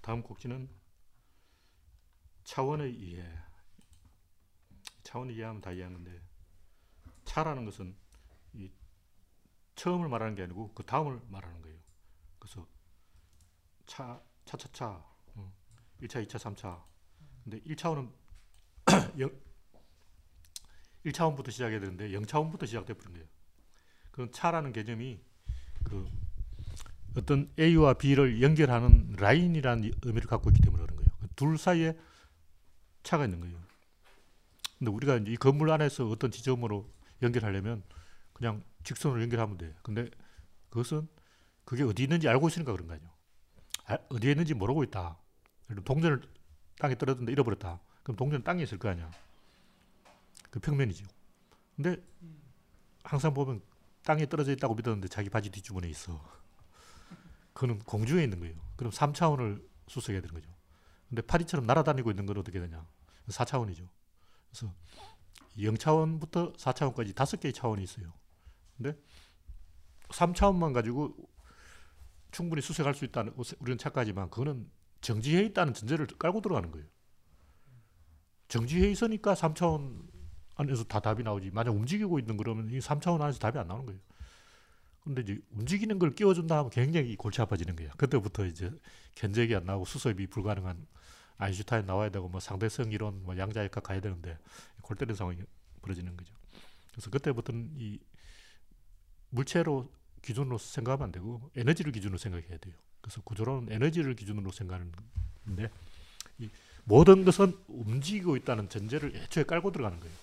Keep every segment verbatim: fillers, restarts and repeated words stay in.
다음 꼭지는 차원의 이해. 차원의 이해하면 다 이해하는데, 차라는 것은 이 처음을 말하는 게 아니고 그 다음을 말하는 거예요. 그래서 차, 차차차, 일 차, 이 차, 삼 차. 근데 일 차원은 일 차원부터 시작해야 되는데 영 차원부터 시작돼 버린 거예요. 그 차라는 개념이 그 어떤 A와 B를 연결하는 라인이라는 의미를 갖고 있기 때문에 그런 거예요. 둘 사이에 차가 있는 거예요. 근데 우리가 이제 이 건물 안에서 어떤 지점으로 연결하려면 그냥 직선으로 연결하면 돼. 근데 그것은 그게 어디 있는지 알고 있으니까 그런 거 아니에요. 아, 어디에 있는지 모르고 있다. 동전을 땅에 떨어졌는데 잃어버렸다. 그럼 동전은 땅에 있을 거 아니야. 그 평면이죠. 근데 항상 보면 땅에 떨어져 있다고 믿었는데 자기 바지 뒷주머니에 있어. 그거는 공중에 있는 거예요. 그럼 삼 차원을 수색해야 되는 거죠. 근데 파리처럼 날아다니고 있는 건 어떻게 되냐. 사 차원이죠. 그래서 영 차원부터 사 차원까지 다섯 개의 차원이 있어요. 근데 삼 차원만 가지고 충분히 수색할 수 있다는 우리는 착각하지만 그거는 정지해 있다는 전제를 깔고 들어가는 거예요. 정지해 있으니까 삼 차원 안에서 다 답이 나오지. 만약 움직이고 있는 그러면 이 삼 차원 안에서 답이 안 나오는 거예요. 근데 이제 움직이는 걸 끼워준다 하면 굉장히 골치 아파지는 거예요. 그때부터 이제 견적이 안 나오고 수습이 불가능한 아인슈타인 나와야 되고 뭐 상대성 이론, 뭐 양자역학 가야 되는데 골 때리는 상황이 벌어지는 거죠. 그래서 그때부터는 이 물체로 기준으로 생각하면 안 되고 에너지를 기준으로 생각해야 돼요. 그래서 구조론은 에너지를 기준으로 생각하는데 이 모든 것은 움직이고 있다는 전제를 애초에 깔고 들어가는 거예요.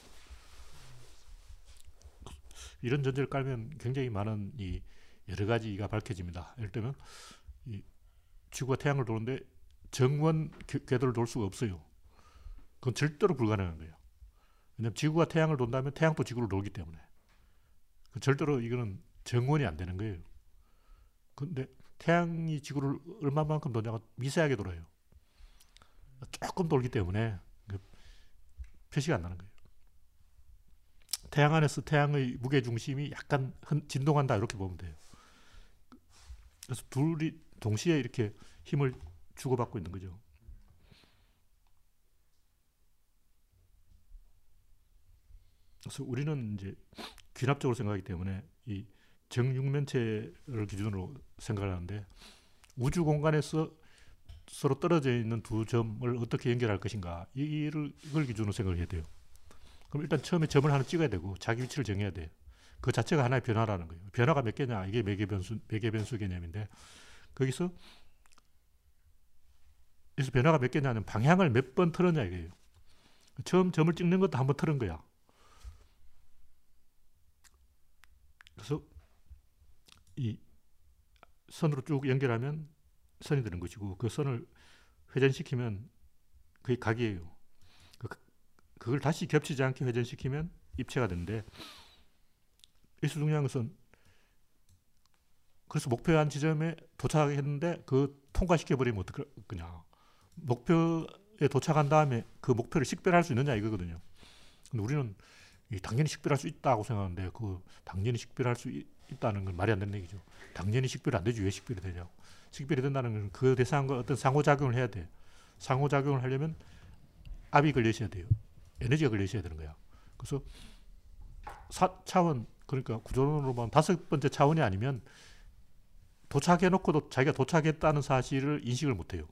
이런 전제를 깔면 굉장히 많은 이 여러 가지가 밝혀집니다. 예를 들면 이 지구가 태양을 도는데 정원 궤도를 돌 수가 없어요. 그건 절대로 불가능한 거예요. 왜냐하면 지구가 태양을 돈다면 태양도 지구를 돌기 때문에 절대로 이거는 정원이 안 되는 거예요. 근데 태양이 지구를 얼마만큼 도냐가 미세하게 돌아요. 조금 돌기 때문에 표시가 안 나는 거예요. 태양 안에서 태양의 무게중심이 약간 진동한다 이렇게 보면 돼요. 그래서 둘이 동시에 이렇게 힘을 주고받고 있는 거죠. 그래서 우리는 이제 귀납적으로 생각하기 때문에 이 정육면체를 기준으로 생각을 하는데 우주 공간에서 서로 떨어져 있는 두 점을 어떻게 연결할 것인가 이를, 이걸 기준으로 생각을 해야 돼요. 그럼 일단 처음에 점을 하나 찍어야 되고 자기 위치를 정해야 돼. 그 자체가 하나의 변화라는 거예요. 변화가 몇 개냐 이게 매개 변수, 매개 변수 개념인데 거기서 그래서 변화가 몇 개냐는 방향을 몇 번 틀었냐 이거예요. 처음 점을 찍는 것도 한번 틀은 거야. 그래서 이 선으로 쭉 연결하면 선이 되는 것이고 그 선을 회전시키면 그게 각이에요. 그걸 다시 겹치지 않게 회전시키면 입체가 되는데 여기서 중요한 것은 그래서 목표한 지점에 도착했는데 그 통과시켜버리면 어떡할 거냐. 목표에 도착한 다음에 그 목표를 식별할 수 있느냐 이거거든요. 근데 우리는 당연히 식별할 수 있다고 생각하는데 그 당연히 식별할 수 있다는 건 말이 안 되는 얘기죠. 당연히 식별이 안 되지 왜 식별이 되냐고. 식별이 된다는 건 그 대상과 어떤 상호작용을 해야 돼. 상호작용을 하려면 압이 걸려있어야 돼요. 에너지가 걸려있어야 되는 거야. 그래서 사 차원 그러니까 구조론으로 보면 다섯 번째 차원이 아니면 도착해놓고도 자기가 도착했다는 사실을 인식을 못해요.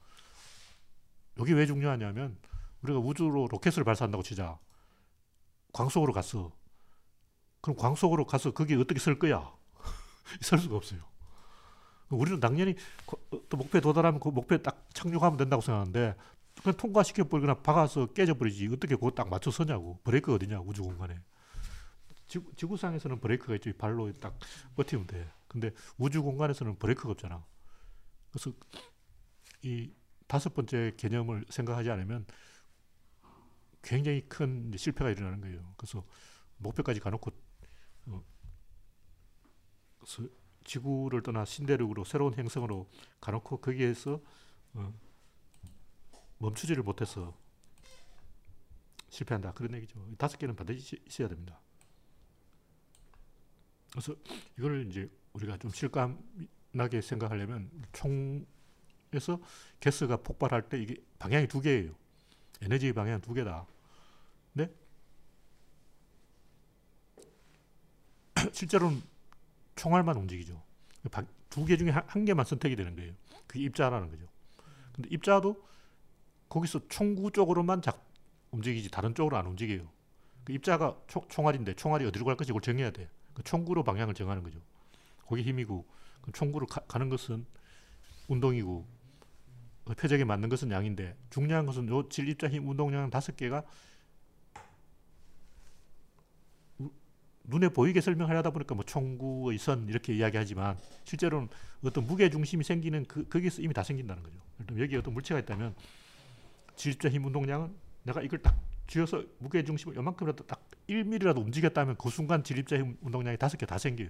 이게 왜 중요하냐면 우리가 우주로 로켓을 발사한다고 치자. 광속으로 갔어. 그럼 광속으로 가서 거기에 어떻게 설 거야? 설 수가 없어요. 우리는 당연히 또 목표에 도달하면 그 목표에 딱 착륙하면 된다고 생각하는데 그냥 통과시켜버리거나 박아서 깨져버리지 어떻게 그거 딱 맞춰 서냐고. 브레이크가 어디냐 우주 공간에. 지구, 지구상에서는 브레이크가 있죠. 발로 딱 버티면 돼. 근데 우주 공간에서는 브레이크가 없잖아. 그래서 이 다섯 번째 개념을 생각하지 않으면 굉장히 큰 실패가 일어나는 거예요. 그래서 목표까지 가놓고 어, 그래서 지구를 떠나 신대륙으로 새로운 행성으로 가놓고 거기에서 어, 멈추지를 못해서 실패한다 그런 얘기죠. 다섯 개는 반드시 있어야 됩니다. 그래서 이걸 이제 우리가 좀 실감나게 생각하려면 총 그래서 가스가 폭발할 때 이게 방향이 두 개예요. 에너지의 방향 두 개다. 근데 실제로는 총알만 움직이죠. 두 개 중에 한, 한 개만 선택이 되는 거예요. 그게 입자라는 거죠. 근데 입자도 거기서 총구 쪽으로만 작, 움직이지 다른 쪽으로 안 움직여요. 그 입자가 초, 총알인데 총알이 어디로 갈 것인지 그걸 정해야 돼. 그 총구로 방향을 정하는 거죠. 그게 힘이고 그 총구로 가, 가는 것은 운동이고 그 표적에 맞는 것은 양인데 중요한 것은 요 질, 입자, 힘, 운동량 다섯 개가 눈에 보이게 설명하려다 보니까 뭐 총구의 선 이렇게 이야기하지만 실제로는 어떤 무게 중심이 생기는 그, 거기서 이미 다 생긴다는 거죠. 여기 어떤 물체가 있다면 질, 입자, 힘, 운동량은 내가 이걸 딱 쥐어서 무게 중심을 요만큼이라도 딱 일 밀리미터라도 움직였다면 그 순간 질, 입자, 힘, 운동량이 다섯 개 다 생겨요.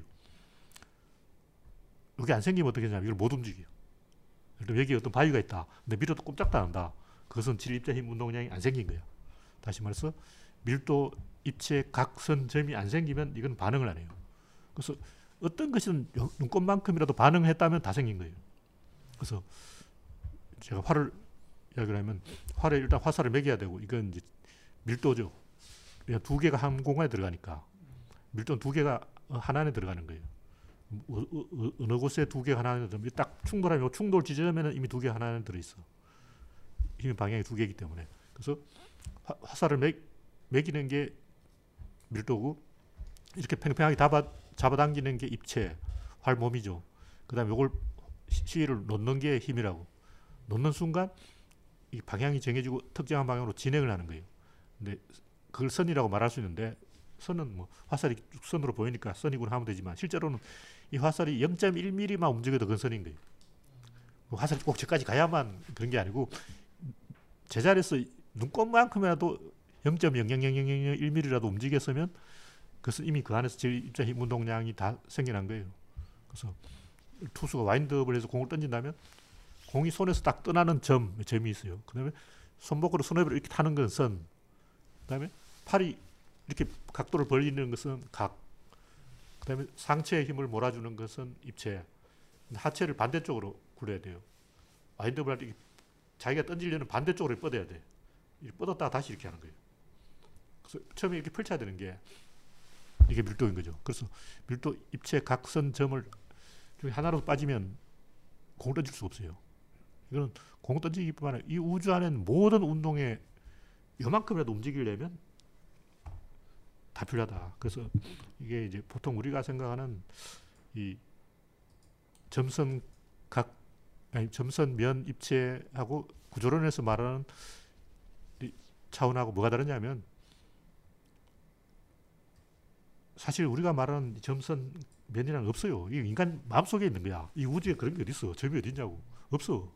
이게 안 생기면 어떻게 되냐면 이걸 못 움직여요. 여기 어떤 바위가 있다. 근데 밀어도 꼼짝도 안 한다. 그것은 질, 입자, 힘, 운동량이 안 생긴 거예요. 다시 말해서 밀도, 입체, 각선, 점이 안 생기면 이건 반응을 안 해요. 그래서 어떤 것은 눈곱만큼이라도 반응했다면 다 생긴 거예요. 그래서 제가 활을 이야기를 하면 활에 일단 화살을 매겨야 되고 이건 이제 밀도죠. 두 개가 한 공간에 들어가니까 밀도는 두 개가 하나 안에 들어가는 거예요. 어, 어, 어느 곳에 두 개가 하나 안에 들어가면 딱 충돌하면 충돌 지점에는 이미 두 개 하나 안에 들어있어. 힘의 방향이 두 개이기 때문에. 그래서 화, 화살을 매, 매기는 게 밀도고 이렇게 팽팽하게 잡아, 잡아당기는 게 입체, 활몸이죠. 그 다음에 이걸 시위를 놓는 게 힘이라고. 놓는 순간 이 방향이 정해지고 특정한 방향으로 진행을 하는 거예요. 근데 그걸 선이라고 말할 수 있는데 선은 뭐 화살이 선으로 보이니까 선이구나 하면 되지만 실제로는 이 화살이 영 점 일 밀리미터만 움직여도 그건 선인 거예요. 화살이 꼭 저까지 가야만 그런 게 아니고 제자리에서 눈곱만큼이라도 영 점 영영영영영일 밀리미터라도 움직였으면 그것은 이미 그 안에서 질, 입자, 힘, 운동량이 다 생겨난 거예요. 그래서 투수가 와인드업을 해서 공을 던진다면 공이 손에서 딱 떠나는 점, 점이 있어요. 그 다음에 손목으로 손잡이로 이렇게 타는 건 선. 그 다음에 팔이 이렇게 각도를 벌리는 것은 각. 그 다음에 상체의 힘을 몰아주는 것은 입체. 하체를 반대쪽으로 굴려야 돼요. 와인드업을 할 때 자기가 던지려는 반대쪽으로 뻗어야 돼. 이렇게 뻗었다가 다시 이렇게 하는 거예요. 그래서 처음에 이렇게 펼쳐야 되는 게 이게 밀도인 거죠. 그래서 밀도, 입체, 각선, 점을 중에 하나로 빠지면 공을 던질 수가 없어요. 이거는 공 던지기뿐만 아니라 이 우주 안에는 모든 운동에 요만큼이라도 움직이려면 다 필요하다. 그래서 이게 이제 보통 우리가 생각하는 이 점선 각, 아니 점선 면 입체하고 구조론에서 말하는 차원하고 뭐가 다르냐면 사실 우리가 말하는 점선 면이란 없어요. 이 인간 마음속에 있는 거야. 이 우주에 그런 게 어디 있어? 점이 어디 있냐고. 없어.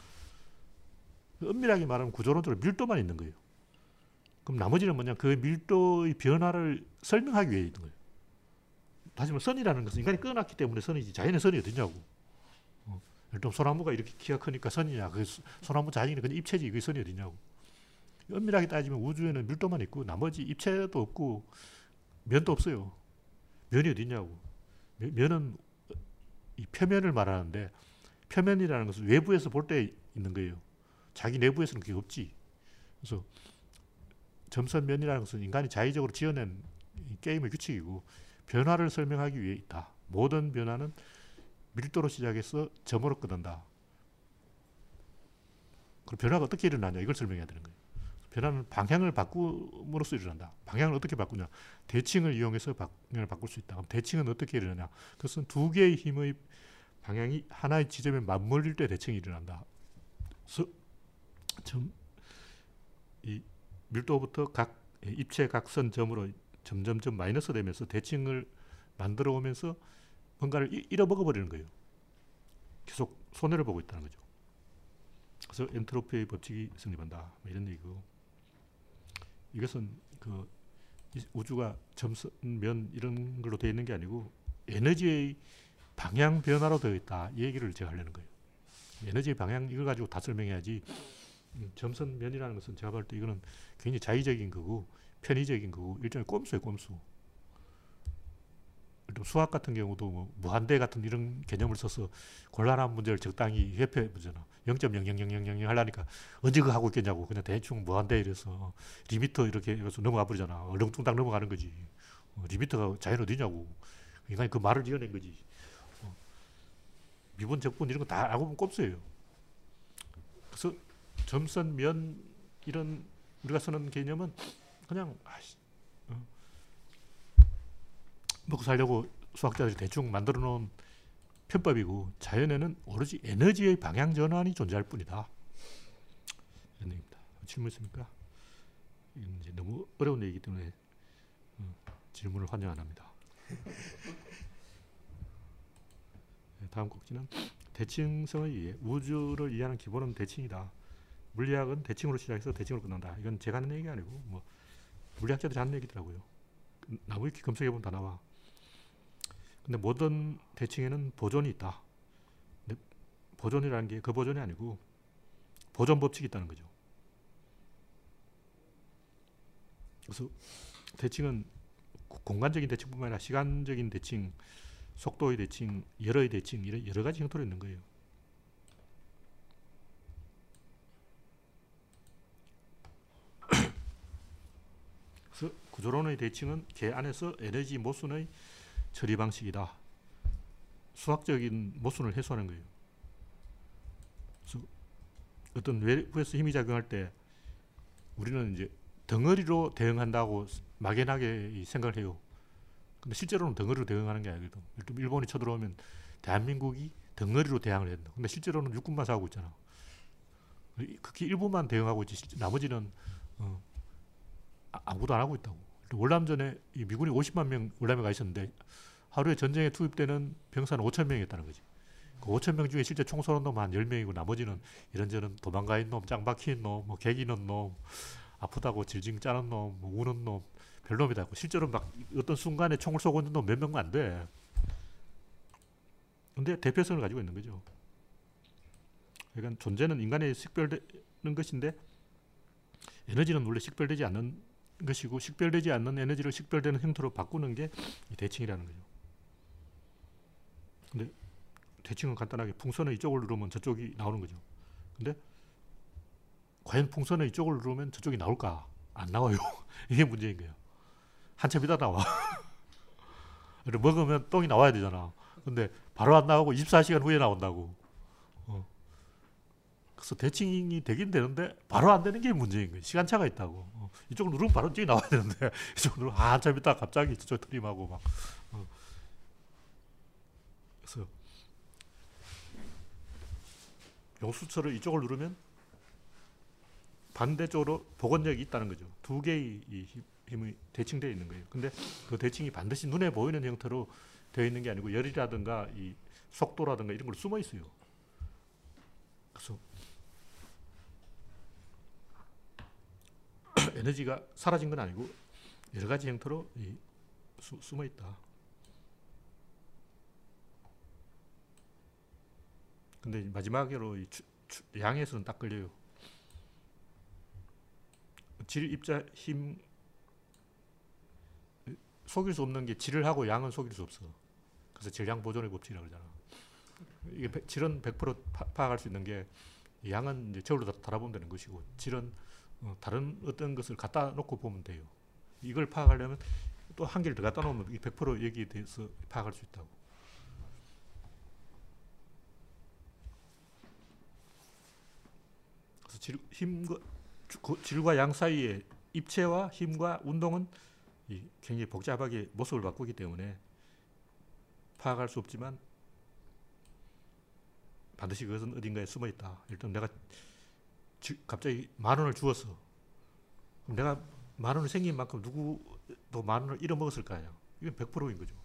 엄밀하게 말하면 구조론적으로 밀도만 있는 거예요. 그럼 나머지는 뭐냐? 그 밀도의 변화를 설명하기 위해 있는 거예요. 다시 말해 선이라는 것은 인간이 끊어놨기 때문에 선이지 자연의 선이 어디냐고. 어. 일단 소나무가 이렇게 키가 크니까 선이냐. 그 소나무 자연이 그냥 입체지. 그게 선이 어디냐고. 엄밀하게 따지면 우주에는 밀도만 있고 나머지 입체도 없고 면도 없어요. 면이 어디냐고. 면은 이 표면을 말하는데 표면이라는 것은 외부에서 볼 때 있는 거예요. 자기 내부에서는 그게 없지. 그래서 점선면이라는 것은 인간이 자의적으로 지어낸 게임의 규칙이고 변화를 설명하기 위해 있다. 모든 변화는 밀도로 시작해서 점으로 끝난다. 그럼 변화가 어떻게 일어나냐 이걸 설명해야 되는 거예요. 변화는 방향을 바꿈으로써 일어난다. 방향을 어떻게 바꾸냐. 대칭을 이용해서 방향을 바꿀 수 있다. 그럼 대칭은 어떻게 일어나냐. 그것은 두 개의 힘의 방향이 하나의 지점에 맞물릴 때 대칭이 일어난다. 그래서 점, 이 밀도부터 각 입체 각선 점으로 점점점 마이너스 되면서 대칭을 만들어 오면서 뭔가를 잃어먹어 버리는 거예요. 계속 손해를 보고 있다는 거죠. 그래서 엔트로피의 법칙이 성립한다. 이런 얘기고. 이것은 그 우주가 점선, 면 이런 걸로 되어 있는 게 아니고 에너지의 방향 변화로 되어 있다. 이 얘기를 제가 하려는 거예요. 에너지의 방향 이걸 가지고 다 설명해야지. 음, 점선 면이라는 것은 제가 볼 때 이거는 굉장히 자의적인 거고 편의적인 거고 일종의 꼼수예요, 꼼수. 수학 같은 경우도 뭐 무한대 같은 이런 개념을 써서 곤란한 문제를 적당히 회피해 보잖아. 영 점 영영영영영 하려니까 언제 그거 하고 있겠냐고. 그냥 대충 뭐 한대 이래서 리미터 이렇게 해서 넘어가 버리잖아. 얼렁뚱땅 넘어가는 거지. 어, 리미터가 자연 어디냐고. 인간이 그 말을 이어낸 거지. 어, 미분, 적분 이런 거 다 알고 보면 꼼수예요. 그래서 점선, 면 이런 우리가 쓰는 개념은 그냥 아이씨, 어, 먹고 살려고 수학자들이 대충 만들어 놓은 편법이고, 자연에는 오로지 에너지의 방향 전환이 존재할 뿐이다. 이런 얘기입니다. 질문 있습니까? 이건 이제 너무 어려운 얘기이기 때문에 어, 질문을 환영 안 합니다. 다음 꼭지는 대칭성에 의해 우주를 이해하는 기본은 대칭이다. 물리학은 대칭으로 시작해서 대칭으로 끝난다. 이건 제가 하는 얘기가 아니고 뭐 물리학자들이 하는 얘기더라고요. 나무위키 검색해보면 다 나와. 근데 모든 대칭에는 보존이 있다. 근데 보존이라는 게 그 보존이 아니고 보존 법칙이 있다는 거죠. 그래서 대칭은 공간적인 대칭뿐만 아니라 시간적인 대칭, 속도의 대칭, 열의 대칭 이런 여러 가지 형태로 있는 거예요. 그래서 구조론의 대칭은 개 안에서 에너지 모순의 처리 방식이다. 수학적인 모순을 해소하는 거예요. 그래서 어떤 외부에서 힘이 작용할 때 우리는 이제 덩어리로 대응한다고 막연하게 생각을 해요. 근데 실제로는 덩어리로 대응하는 게 아니거든. 일본이 쳐들어오면 대한민국이 덩어리로 대항을 한다. 근데 실제로는 육군만 싸우고 있잖아. 극히 일부만 대응하고 있지 나머지는 어, 아무것도 안 하고 있다고. 월남전에 미군이 오십만 명 월남에 가 있었는데 하루에 전쟁에 투입되는 병사는 오천 명이었다는 거지. 그 오천 명 중에 실제 총 쏘는 놈 한 열 명이고 나머지는 이런저런 도망가 있는 놈, 짱 박힌 놈, 뭐 개기는 놈, 아프다고 질질 짜는 놈, 뭐 우는 놈, 별놈이다. 실제로 막 어떤 순간에 총을 쏘고 있는 놈 몇 명만 안 돼. 근데 대표성을 가지고 있는 거죠. 그러니까 존재는 인간에 식별되는 것인데 에너지는 원래 식별되지 않는 것이고 식별되지 않는 에너지를 식별되는 형태로 바꾸는 게 대칭이라는 거죠. 근데 대칭은 간단하게 풍선을 이쪽을 누르면 저쪽이 나오는 거죠. 근데 과연 풍선을 이쪽을 누르면 저쪽이 나올까? 안 나와요. 이게 문제인 거예요. 한참 이따 나와. 먹으면 똥이 나와야 되잖아. 근데 바로 안 나오고 이십사 시간 후에 나온다고. 어. 그래서 대칭이 되긴 되는데 바로 안 되는 게 문제인 거예요. 시간차가 있다고. 어. 이쪽을 누르면 바로 저기 나와야 되는데 이쪽을 누르면 한참 있다 갑자기 저쪽 트림하고 막. 어. 그래서 용수철을 이쪽을 누르면 반대쪽으로 복원력이 있다는 거죠. 두 개의 힘이 대칭되어 있는 거예요. 근데 그 대칭이 반드시 눈에 보이는 형태로 되어 있는 게 아니고 열이라든가 이 속도라든가 이런 걸 숨어 있어요. 그래서 에너지가 사라진 건 아니고 여러 가지 형태로 이 수, 숨어 있다. 근데 마지막으로 이 추, 추, 양에서는 딱 걸려요. 질, 입자, 힘 속일 수 없는 게 질을 하고 양은 속일 수 없어. 그래서 질량 보존의 법칙이라고 그러잖아. 이게 질은 백 퍼센트 파, 파악할 수 있는 게 양은 이제 저울로 달아보면 되는 것이고 질은 어, 다른 어떤 것을 갖다 놓고 보면 돼요. 이걸 파악하려면 또 한 개를 더 갖다 놓으면 백 퍼센트 여기에 대해서 파악할 수 있다고. 그래서 질, 힘과 질과 양 사이에 입체와 힘과 운동은 이 굉장히 복잡하게 모습을 바꾸기 때문에 파악할 수 없지만 반드시 그것은 어딘가에 숨어 있다. 일단 내가 지, 갑자기 만 원을 주었어. 그럼 내가 만 원이 생긴 만큼 누구도 만 원을 잃어먹었을 거 아니야. 이건 백 퍼센트인 거죠.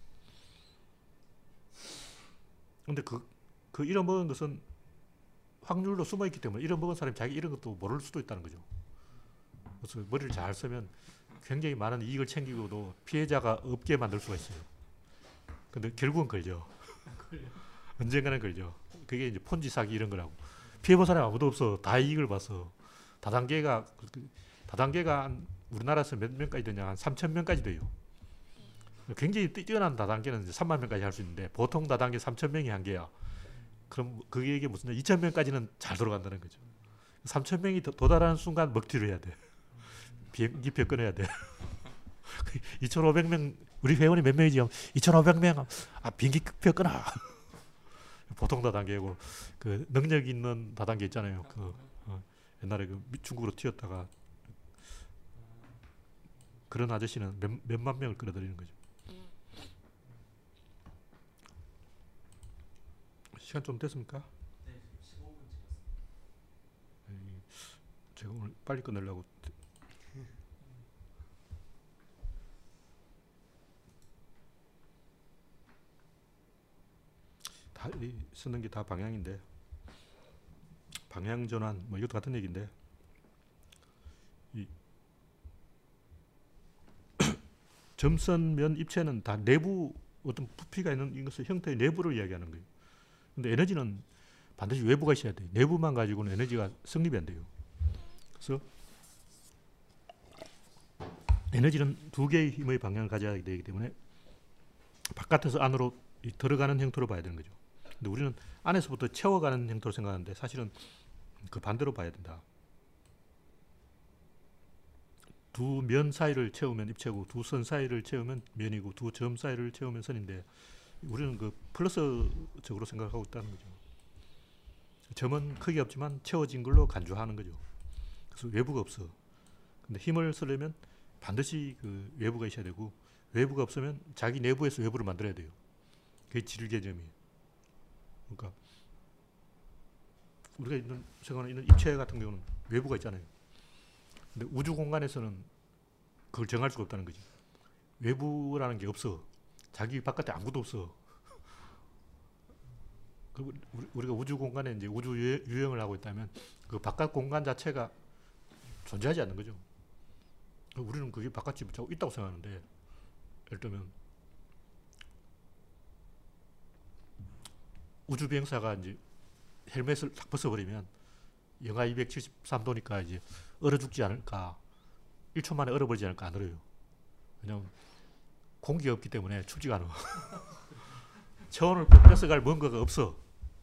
근데 그, 그 잃어먹은 것은 확률로 숨어 있기 때문에 잃어먹은 사람이 자기 잃은 것도 모를 수도 있다는 거죠. 그래서 머리를 잘 쓰면 굉장히 많은 이익을 챙기고도 피해자가 없게 만들 수가 있어요. 근데 결국은 걸려. 언젠가는 걸려. 그게 이제 폰지 사기 이런 거라고. 피해본 사람이 아무도 없어. 다 이익을 봤어. 다단계가, 다단계가 한 우리나라에서 몇 명까지 되냐? 한 삼천 명까지 돼요. 굉장히 뛰어난 다단계는 이제 삼만 명까지 할 수 있는데 보통 다단계 삼천 명이 한계야. 그럼 그게 무슨 이천 명까지는 잘 돌아간다는 거죠. 삼천 명이 도달하는 순간 먹튀를 해야 돼. 비행기표 끊어야 돼. 이천오백 명, 우리 회원이 몇 명이지? 이천오백 명, 아, 비행기표 끊어. 보통 다단계고, 그 능력 있는 다단계 있잖아요. 그 어, 옛날에 그 중국으로 튀었다가 그런 아저씨는 몇, 몇만 명을 끌어들이는 거죠. 시간 좀 됐습니까? 네, 십오 분 찍었습니다. 제가 오늘 빨리 끝내려고. 다 쓰는 게 다 방향인데, 방향 전환 뭐 이것도 같은 얘기인데, 이 점선면 입체는 다 내부 어떤 부피가 있는 것의 형태의 내부를 이야기하는 거예요. 근데 에너지는 반드시 외부가 있어야 돼요. 내부만 가지고는 에너지가 성립이 안 돼요. 그래서 에너지는 두 개의 힘의 방향을 가져야 되기 때문에 바깥에서 안으로 들어가는 형태로 봐야 되는 거죠. 근데 우리는 안에서부터 채워가는 형태로 생각하는데 사실은 그 반대로 봐야 된다. 두 면 사이를 채우면 입체고 두 선 사이를 채우면 면이고 두 점 사이를 채우면 선인데 우리는 그 플러스적으로 생각하고 있다는 거죠. 점은 크게 없지만 채워진 걸로 간주하는 거죠. 그래서 외부가 없어. 근데 힘을 쓰려면 반드시 그 외부가 있어야 되고 외부가 없으면 자기 내부에서 외부를 만들어야 돼요. 그게 질 개념이에요. 그러니까 우리가 있는 생각하는 있는 입체 같은 경우는 외부가 있잖아요. 근데 우주 공간에서는 그걸 정할 수가 없다는 거지. 외부라는 게 없어. 자기 바깥에 아무것도 없어. 우리가 우주 공간에 이제 우주 유형을 하고 있다면 그 바깥 공간 자체가 존재하지 않는 거죠. 우리는 그게 바깥이 있다고 생각하는데, 예를 들면 우주 비행사가 이제 헬멧을 딱 벗어버리면 영하 이백칠십삼 도니까 이제 얼어 죽지 않을까, 일 초 만에 얼어버리지 않을까. 안 얼어요. 왜냐면 공기가 없기 때문에 춥지가 않아. 체온을 뺏어갈 뭔가가 없어.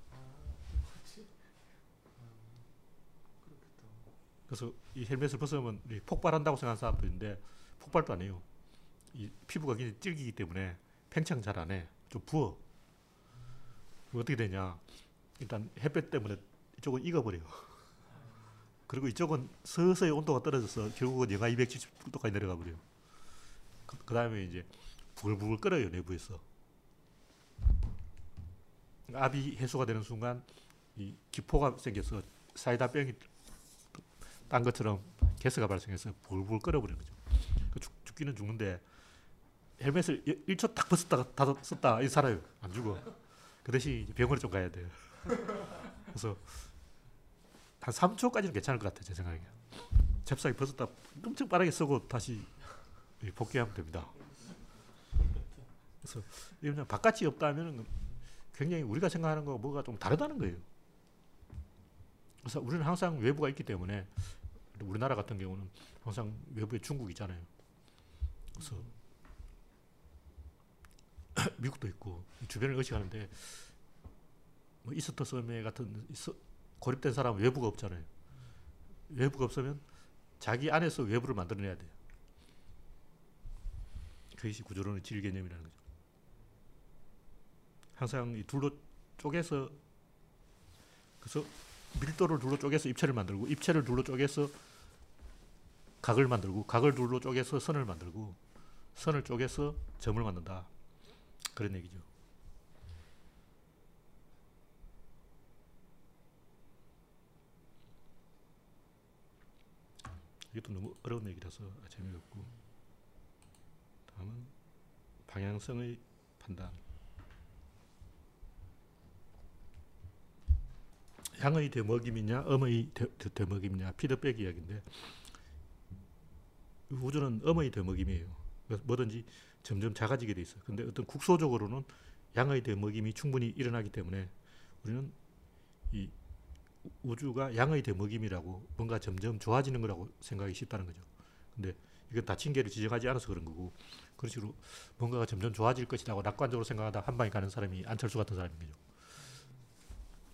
그래서 이 헬멧을 벗으면 폭발한다고 생각하는 사람도 있는데 폭발도 안 해요. 이 피부가 굉장히 질기기 때문에 팽창 잘 안 해. 좀 부어. 어떻게 되냐. 일단 햇볕 때문에 이쪽은 익어버려요. 그리고 이쪽은 서서히 온도가 떨어져서 결국은 영하 이백칠십 도까지 내려가 버려요. 그, 그 다음에 이제 부글부글 끓어요, 내부에서. 압이 해소가 되는 순간 이 기포가 생겨서 사이다 병이 딴 것처럼 가스가 발생해서 부글부글 끓어버리는 거죠. 죽, 죽기는 죽는데 헬멧을 일 초 딱 벗었다가 다 썼다, 이 살아요. 안 죽어. 그 대신 병원에 좀 가야 돼요. 그래서 한 삼 초까지는 괜찮을 것 같아요, 제 생각에. 잽싸게 벗었다 엄청 빠르게 쓰고 다시 복귀하면 됩니다. 그래서 그냥 바깥이 없다면 굉장히 우리가 생각하는 거 뭐가 좀 다르다는 거예요. 그래서 우리는 항상 외부가 있기 때문에, 우리나라 같은 경우는 항상 외부에 중국이 있잖아요. 그래서 미국도 있고 주변을 의식하는데, 뭐 이스터 섬에 같은 고립된 사람은 외부가 없잖아요. 외부가 없으면 자기 안에서 외부를 만들어내야 돼요. 그것이 구조론의 질 개념이라는 거죠. 항상 이 둘로 쪼개서, 그래서 밀도를 둘로 쪼개서 입체를 만들고, 입체를 둘로 쪼개서 각을 만들고, 각을 둘로 쪼개서 선을 만들고, 선을 쪼개서 점을 만든다. 그런 얘기죠. 이것도 너무 어려운 얘기라서 재미없고. 다음은 방향성의 판단. 양의 되먹임이냐 음의 되, 되먹임이냐, 피드백 이야기인데, 우주는 음의 되먹임이에요. 뭐든지 점점 작아지게 돼 있어요. 근데 어떤 국소적으로는 양의 되먹임이 충분히 일어나기 때문에 우리는 이 우주가 양의 되먹임이라고 뭔가 점점 좋아지는 거라고 생각하기 쉽다는 거죠. 근데 이건 다친개를 지정하지 않아서 그런 거고, 그런 식으로 뭔가가 점점 좋아질 것이라고 낙관적으로 생각하다 한 방에 가는 사람이 안철수 같은 사람인 거죠.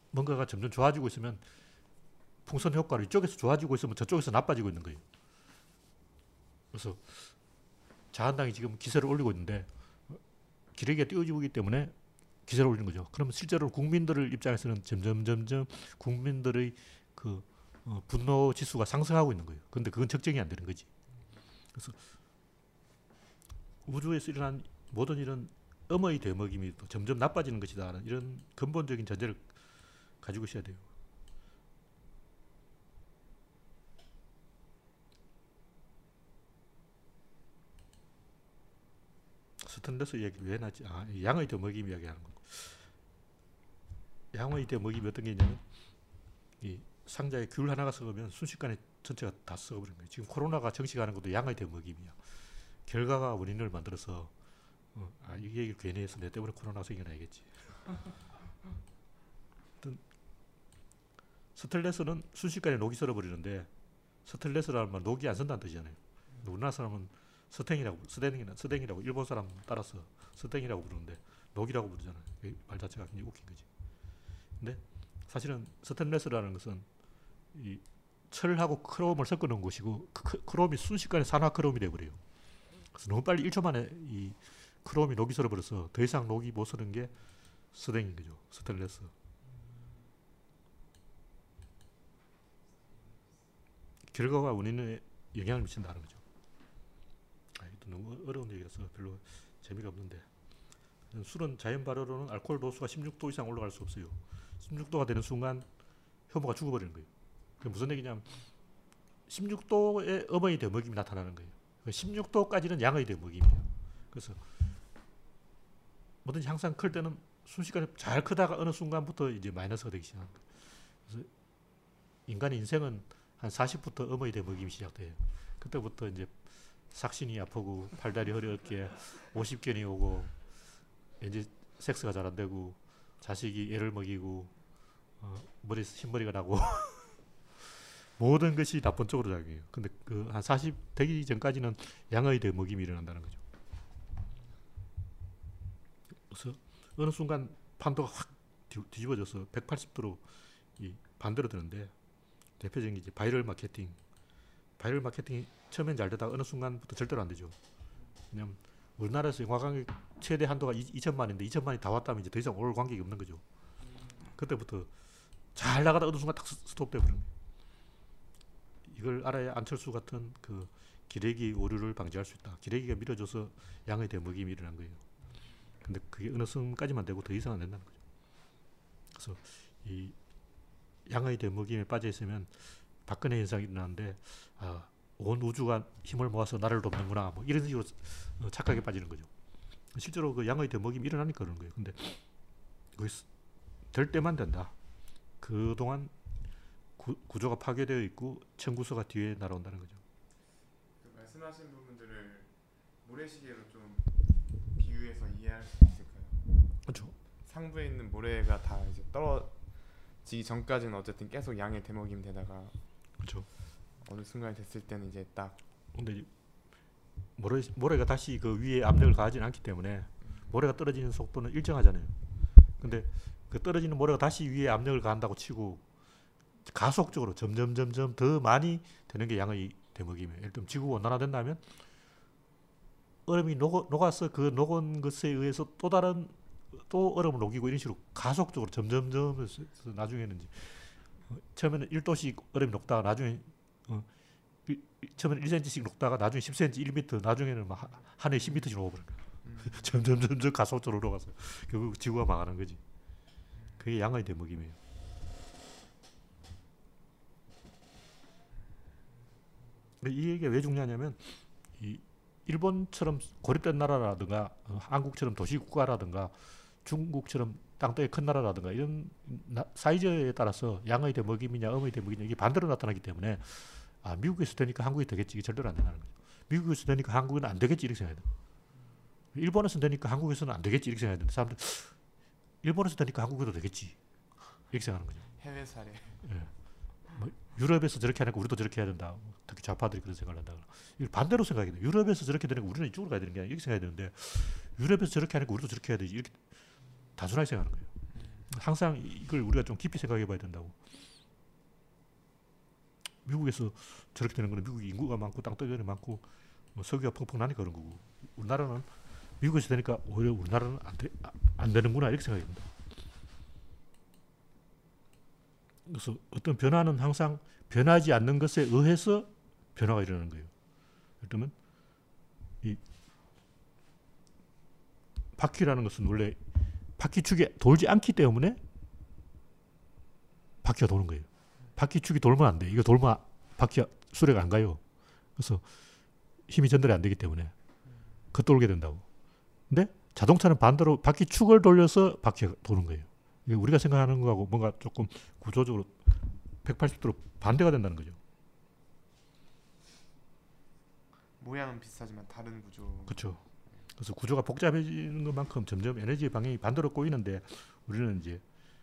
뭔가가 점점 좋아지고 있으면 풍선 효과로 이쪽에서 좋아지고 있으면 저쪽에서 나빠지고 있는 거예요. 그래서 자한당이 지금 기세를 올리고 있는데 기레기가 띄워지고 있기 때문에 기세를 올리는 거죠. 그러면 실제로 국민들 입장에서는 점점 점점 국민들의 그 어, 분노 지수가 상승하고 있는 거예요. 그런데 그건 측정이 안 되는 거지. 그래서 우주에서 일어난 모든 일은 음의 되먹임이 또 점점 나빠지는 것이다. 이런 근본적인 전제를 가지고 있어야 돼요. 스탠더스 얘기 왜 나지? 아, 양의 되먹임 이야기하는 거고. 양의 되먹임이 어떤 게 있냐면 이 상자에 귤 하나가 썩으면 순식간에 전체가 다 썩어버린 거예요. 지금 코로나가 정식하는 것도 양의 되먹임이야. 결과가 원인을 만들어서 어, 아, 이 얘기를 괜히 해서 내 때문에 코로나가 생겨나야겠지. 스텔레스는 순식간에 녹이 썰어버리는데 스텔레스라는 말 녹이 안 선다는 뜻이잖아요. 우리나라 사람은 스탱이라고, 스댕이나, 스댕이라고 일본 사람 따라서 스탱이라고 부르는데 녹이라고 부르잖아요. 말 자체가 굉장히 웃긴 거지. 근데 사실은 스테인레스라는 것은 이 철하고 크롬을 섞어 놓은 것이고 그 크롬이 순식간에 산화 크롬이 되어버려요. 그래서 너무 빨리 일 초 만에 이 크롬이 녹이 썰어버려서 더 이상 녹이 못 서는 게 스댕인 거죠. 스테인레스. 결과가 원인에 영향을 미친다는 거죠. 아, 이것도 너무 어려운 얘기라서 별로 재미가 없는데 술은 자연 발효로는 알코올 도수가 십육 도 이상 올라갈 수 없어요. 십육 도가 되는 순간 효모가 죽어버리는 거예요. 그게 무슨 얘기냐면 십육 도의 음의 되먹임이 나타나는 거예요. 십육 도까지는 양의 되먹임이에요. 그래서 뭐든지 항상 클 때는 순식간에 잘 크다가 어느 순간부터 이제 마이너스가 되기 시작합니다. 그래서 인간의 인생은 한 사십부터 음의 되먹임이 시작돼요. 그때부터 이제 삭신이 아프고 팔다리 허리 어깨 오십견이 오고 이제 섹스가 잘 안 되고 자식이 애를 먹이고 어, 머리 흰머리가 나고 모든 것이 나쁜 쪽으로 작용해요. 근데 그 한 사십 되기 전까지는 양의 되먹임이 일어난다는 거죠. 그래서 어느 순간 판도가 확 뒤집어져서 백팔십 도로 이 반대로 되는데 대표적인 게 이제 바이럴 마케팅. 바이럴 마케팅이 처음엔 잘 되다가 어느 순간부터 절대로 안 되죠. 왜냐면 우리나라에서 영화 관객 최대 한도가 이천만인데 이천만이 다 왔다면 이제 더 이상 올 관객이 없는 거죠. 그때부터 잘 나가다 어느 순간 딱 스톱돼 버려요. 이걸 알아야 안철수 같은 그 기레기 오류를 방지할 수 있다. 기레기가 밀어줘서 양의 되먹임이 일어난 거예요. 근데 그게 어느 순간까지만 되고 더 이상 안 된다는 거죠. 그래서 이 양의 되먹임에 빠져 있으면 박근혜 현상이 일어나는데 아, 온 우주가 힘을 모아서 나를 돕는구나 뭐 이런 식으로 착각에 빠지는 거죠. 실제로 그 양의 되먹임이 일어나니까 그러는 거예요. 근데 그게 될 때만 된다. 그동안 구, 구조가 파괴되어 있고 청구서가 뒤에 날아온다는 거죠. 그 말씀하신 부분들을 모래시계로 좀 비유해서 이해할 수 있을까요? 그렇죠. 상부에 있는 모래가 다 이제 떨어지기 전까지는 어쨌든 계속 양의 대먹임 되다가 그렇죠. 어느 순간이 됐을 때는 이제 딱 근데 모래, 모래가 다시 그 위에 압력을 가하지는 않기 때문에 모래가 떨어지는 속도는 일정하잖아요. 근데 그 떨어지는 모래가 다시 위에 압력을 가한다고 치고 가속적으로 점점 점점 더 많이 되는 게 양의 대먹임이에요. 예를 들면 지구가 온난화된다면 얼음이 녹아, 녹아서 그 녹은 것에 의해서 또 다른 또 얼음을 녹이고 이런 식으로 가속적으로 점점점 해서 나중에는 이제 처음에는 일 도씩 얼음이 녹다가 나중에 어, 일, 처음에는 일 센티미터씩 녹다가 나중에 십 센티미터, 일 미터, 나중에는 막 한 해 십 미터씩 녹아버린 거예요. 음. 점점 점점 가속적으로 녹아서 결국 지구가 망하는 거지. 그게 양의 대먹임이에요. 이 얘기가 왜 중요하냐면 이 일본처럼 고립된 나라라든가 어, 한국처럼 도시국가라든가 중국처럼 땅덩이 큰 나라라든가 이런 나, 사이즈에 따라서 양의 대먹임이냐 음의 대먹임이냐 이게 반대로 나타나기 때문에 아, 미국에서 되니까 한국이 되겠지 이게 절대로 안 된다는 거죠. 미국에서 되니까 한국은 안 되겠지 이렇게 생각해야 돼요. 일본에서 되니까 한국에서는 안 되겠지 이렇게 생각해야 되는데 사람들 일본에서 되니까 한국에도 되겠지 이렇게 생각하는 거죠. 해외 사례. 예. 뭐 유럽에서 저렇게 하니까 우리도 저렇게 해야 된다. 특히 좌파들이 그런 생각을 한다. 이걸 반대로 생각해야 돼요. 유럽에서 저렇게 되니까 우리는 이쪽으로 가야 되는 게 아니라 이렇게 생각해야 되는데 유럽에서 저렇게 하니까 우리도 저렇게 해야 되지. 이렇게 단순하게 생각하는 거예요. 항상 이걸 우리가 좀 깊이 생각해 봐야 된다고. 미국에서 저렇게 되는 거는 미국이 인구가 많고 땅덩어리 많고 뭐 석유가 펑펑 나니까 그런 거고, 우리나라는 미국에서 되니까 오히려 우리나라는 안, 되, 안 되는구나 이렇게 생각이 듭니다. 그래서 어떤 변화는 항상 변하지 않는 것에 의해서 변화가 일어나는 거예요. 예를 들면 이 바퀴라는 것은 원래 바퀴축이 돌지 않기 때문에 바퀴가 도는 거예요. 바퀴축이 돌면 안 돼. 이거 돌면 바퀴가 수레가 안 가요. 그래서 힘이 전달이 안 되기 때문에 겉돌게 된다고. 근데 자동차는 반대로 바퀴축을 돌려서 바퀴가 도는 거예요. 이게 우리가 생각하는 거하고 뭔가 조금 구조적으로 백팔십 도로 반대가 된다는 거죠. 모양은 비슷하지만 다른 구조. 그렇죠. 그래서 구조가 복잡해지는 것만큼 점점 에너지의 방향이 반대로 꼬이는데 우리는 이제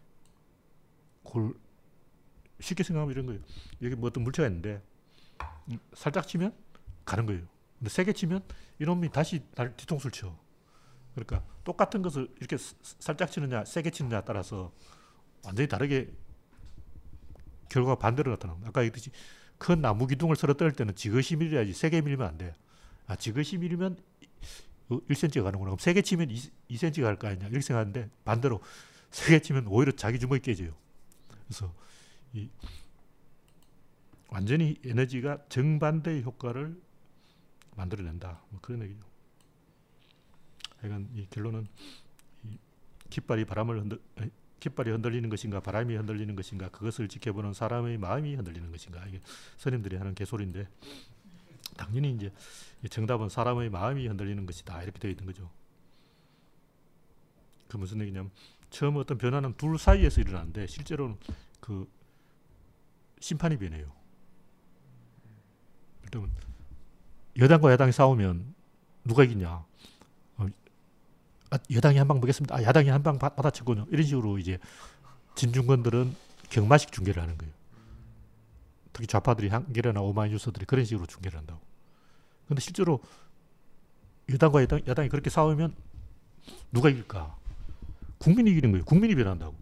그걸 쉽게 생각하면 이런 거예요. 여기 뭐 어떤 물체가 있는데 살짝 치면 가는 거예요. 근데 세게 치면 이놈이 다시 날 뒤통수를 쳐. 그러니까 똑같은 것을 이렇게 살짝 치느냐 세게 치느냐에 따라서 완전히 다르게 결과가 반대로 나타납니다. 아까 얘기했듯이 큰 나무 기둥을 서로 떨 때는 지그시 밀어야지 세게 밀면 안 돼. 아, 지그시 밀면 일 센티미터가 가는구나. 그럼 세게 치면 이 센티미터가 갈 거 아니냐 이렇게 생각하는데 반대로 세게 치면 오히려 자기 주먹이 깨져요. 그래서 이 완전히 에너지가 정반대의 효과를 만들어낸다. 뭐 그런 얘기죠. 하여간 이 결론은 이 깃발이 바람을 흔들 아니, 깃발이 흔들리는 것인가 바람이 흔들리는 것인가 그것을 지켜보는 사람의 마음이 흔들리는 것인가 이게 스님들이 하는 개소리인데 당연히 이제 정답은 사람의 마음이 흔들리는 것이다 이렇게 되어 있는 거죠. 그 무슨 얘기냐면 처음 어떤 변화는 둘 사이에서 일어나는데 실제로는 그 심판이 변해요. 그러면 여당과 야당이 싸우면 누가 이기냐? 어, 아, 여당이 한 방 먹겠습니다. 아, 야당이 한 방 받아쳤군요. 이런 식으로 이제 진중권들은 경마식 중계를 하는 거예요. 특히 좌파들이 한겨레나 오마이뉴스들이 그런 식으로 중계를 한다고. 근데 실제로 여당과 야당, 야당이 그렇게 싸우면 누가 이길까? 국민이 이기는 거예요. 국민이 변한다고.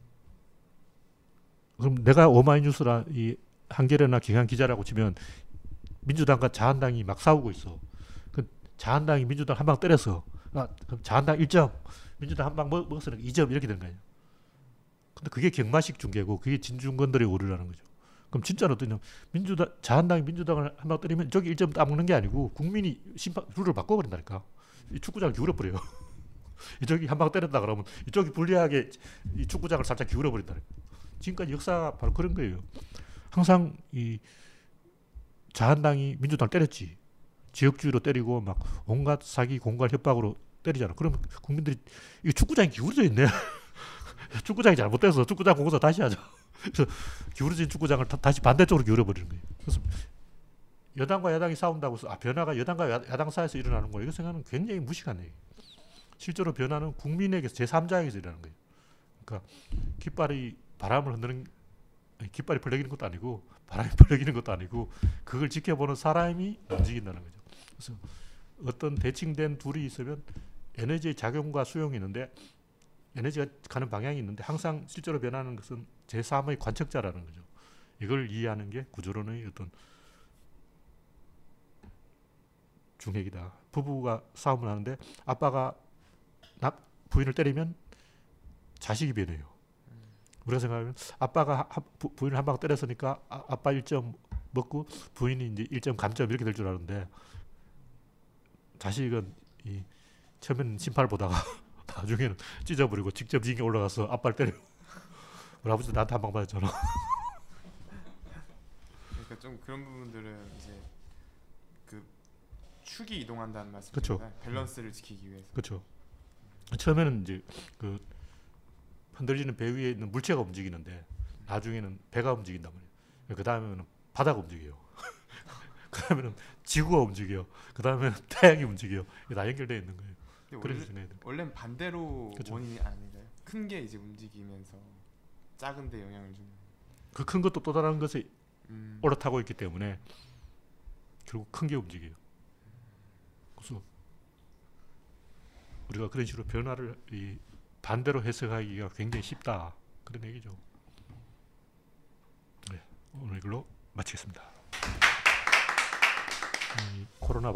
그럼 내가 오마이뉴스나 이 한겨레나 경향 기자라고 치면 민주당과 자한당이 막 싸우고 있어. 그 자한당이 민주당 한 방 때려서 아, 그럼 자한당 일 점, 민주당 한 방 먹었으니까 이 점 이렇게 되는 거예요. 근데 그게 경마식 중계고 그게 진중권들의 오류라는 거죠. 그럼 진짜는 어떠냐? 민주당 자한당이 민주당을 한 방 때리면 저기 일 점 따먹는 게 아니고 국민이 심판 룰을 바꿔버린다니까. 이 축구장을 기울여버려요. 이쪽이 한 방 때렸다 그러면 이쪽이 불리하게 이 축구장을 살짝 기울여버린다니까. 지금까지 역사가 바로 그런 거예요. 항상 이 자한당이 민주당을 때렸지. 지역주의로 때리고 막 온갖 사기, 공갈, 협박으로 때리잖아. 그러면 국민들이 이 축구장이 기울어져 있네. 축구장이 잘못돼서 축구장 공사 다시 하자. 그래서 기울어진 축구장을 다, 다시 반대쪽으로 기울여버리는 거예요. 그래서 여당과 야당이 싸운다고 해서 아, 변화가 여당과 야당 사이에서 일어나는 거예요. 이거 생각하는 굉장히 무식한 얘기예요. 실제로 변화는 국민에게서 제삼자에게서 일어나는 거예요. 그러니까 깃발이 바람을 흔드는 깃발이 벌레기는 것도 아니고 바람이 벌레기는 것도 아니고 그걸 지켜보는 사람이 움직인다는 거죠. 그래서 어떤 대칭된 둘이 있으면 에너지의 작용과 수용이 있는데 에너지가 가는 방향이 있는데 항상 실제로 변하는 것은 제삼의 관측자라는 거죠. 이걸 이해하는 게 구조론의 어떤 중핵이다. 부부가 싸움을 하는데 아빠가 부인을 때리면 자식이 변해요. 우리가 생각하면 아빠가 부인을 한 방 때렸으니까 아빠 일 점 먹고 부인이 이제 일 점 감점 이렇게 될 줄 알았는데 자식은 이 처음에는 심판을 보다가 나중에는 찢어버리고 직접 징에 올라가서 아빠를 때려. 우리 아버지 나한테 한 방 맞았잖아. 그러니까 좀 그런 부분들은 이제 그 축이 이동한다는 말씀입니다. 그쵸. 밸런스를 지키기 위해서. 그렇죠. 처음에는 이제 그 흔들리는 배 위에 있는 물체가 움직이는데 나중에는 배가 움직인단 말이에요. 그 다음에는 바다가 움직여요. 그 다음에는 지구가 움직여요. 그 다음에는 태양이 움직여요. 이게 다 연결되어 있는 거예요. 원래, 원래는 반대로 그쵸. 원인이 아니라요. 큰 게 이제 움직이면서 작은 데 영향을 주는. 그 큰 것도 또 다른 것에 음. 올라타고 있기 때문에 결국 큰 게 움직여요. 그래서 우리가 그런 식으로 변화를 이 반대로 해석하기가 굉장히 쉽다. 그런 얘기죠. 네, 오늘 이걸로 마치겠습니다. 이 코로나